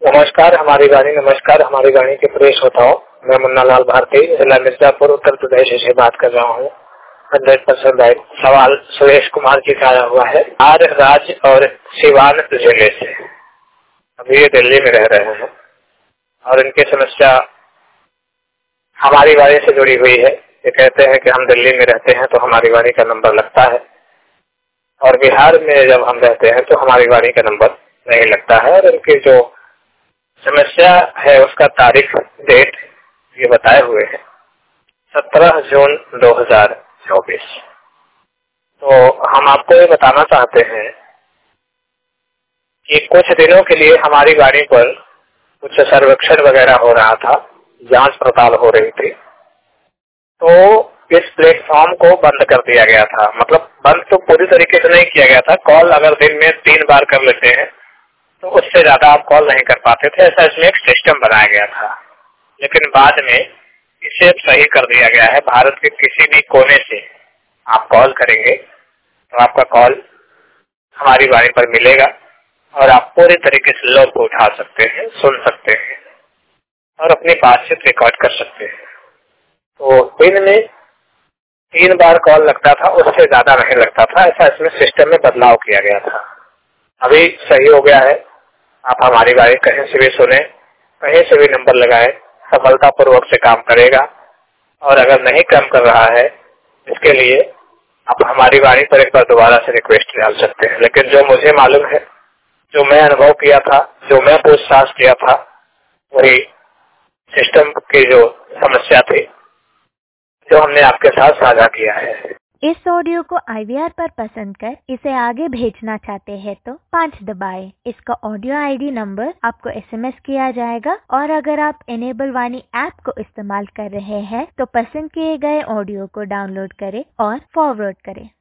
नमस्कार हमारी गाड़ी, नमस्कार हमारी गाड़ी के प्रिय श्रोताओं। मैं मुन्ना लाल भारती जिला मिर्जापुर उत्तर प्रदेश से बात कर रहा हूँ। 100% राइट। सवाल सुरेश कुमार जी का आया हुआ है आर राज्य और सिवान जिले से। अभी ये दिल्ली में रह रहे हैं और इनकी समस्या हमारी गाड़ी से जुड़ी हुई है। ये कहते हैं कि हम दिल्ली में रहते हैं तो हमारी गाड़ी का नंबर लगता है और बिहार में जब हम रहते हैं तो हमारी गाड़ी का नंबर नहीं लगता है। और इनकी जो समस्या है उसका तारीख डेट ये बताए हुए हैं 17 जून 2024। तो हम आपको ये बताना चाहते हैं कि कुछ दिनों के लिए हमारी गाड़ी पर कुछ सर्वेक्षण वगैरह हो रहा था, जांच पड़ताल हो रही थी, तो इस प्लेटफॉर्म को बंद कर दिया गया था। मतलब बंद तो पूरी तरीके से नहीं किया गया था। कॉल अगर दिन में 3 बार कर लेते हैं तो उससे ज्यादा आप कॉल नहीं कर पाते थे, ऐसा इसमें एक सिस्टम बनाया गया था। लेकिन बाद में इसे सही कर दिया गया है। भारत के किसी भी कोने से आप कॉल करेंगे तो आपका कॉल हमारी गाड़ी पर मिलेगा और आप पूरी तरीके से लोग को उठा सकते हैं, सुन सकते हैं और अपनी बातचीत रिकॉर्ड कर सकते हैं। तो दिन में 3 बार कॉल लगता था, उससे ज्यादा नहीं लगता था। ऐसा इसमें सिस्टम में बदलाव किया गया था। अभी सही हो गया है। आप हमारी गाड़ी कहीं से भी सुने, कहीं से भी नंबर लगाए, सफलतापूर्वक से काम करेगा। और अगर नहीं काम कर रहा है इसके लिए आप हमारी गाड़ी पर एक बार दोबारा से रिक्वेस्ट डाल सकते हैं। लेकिन जो मुझे मालूम है, जो मैं अनुभव किया था, जो मैं पूछताछ किया था, वही सिस्टम की जो समस्या थी जो हमने आपके साथ साझा किया है। इस ऑडियो को IVR पर पसंद कर इसे आगे भेजना चाहते हैं तो 5 दबाएं। इसका ऑडियो ID नंबर आपको SMS किया जाएगा और अगर आप इनेबल वाणी ऐप को इस्तेमाल कर रहे हैं तो पसंद किए गए ऑडियो को डाउनलोड करें और फॉरवर्ड करें।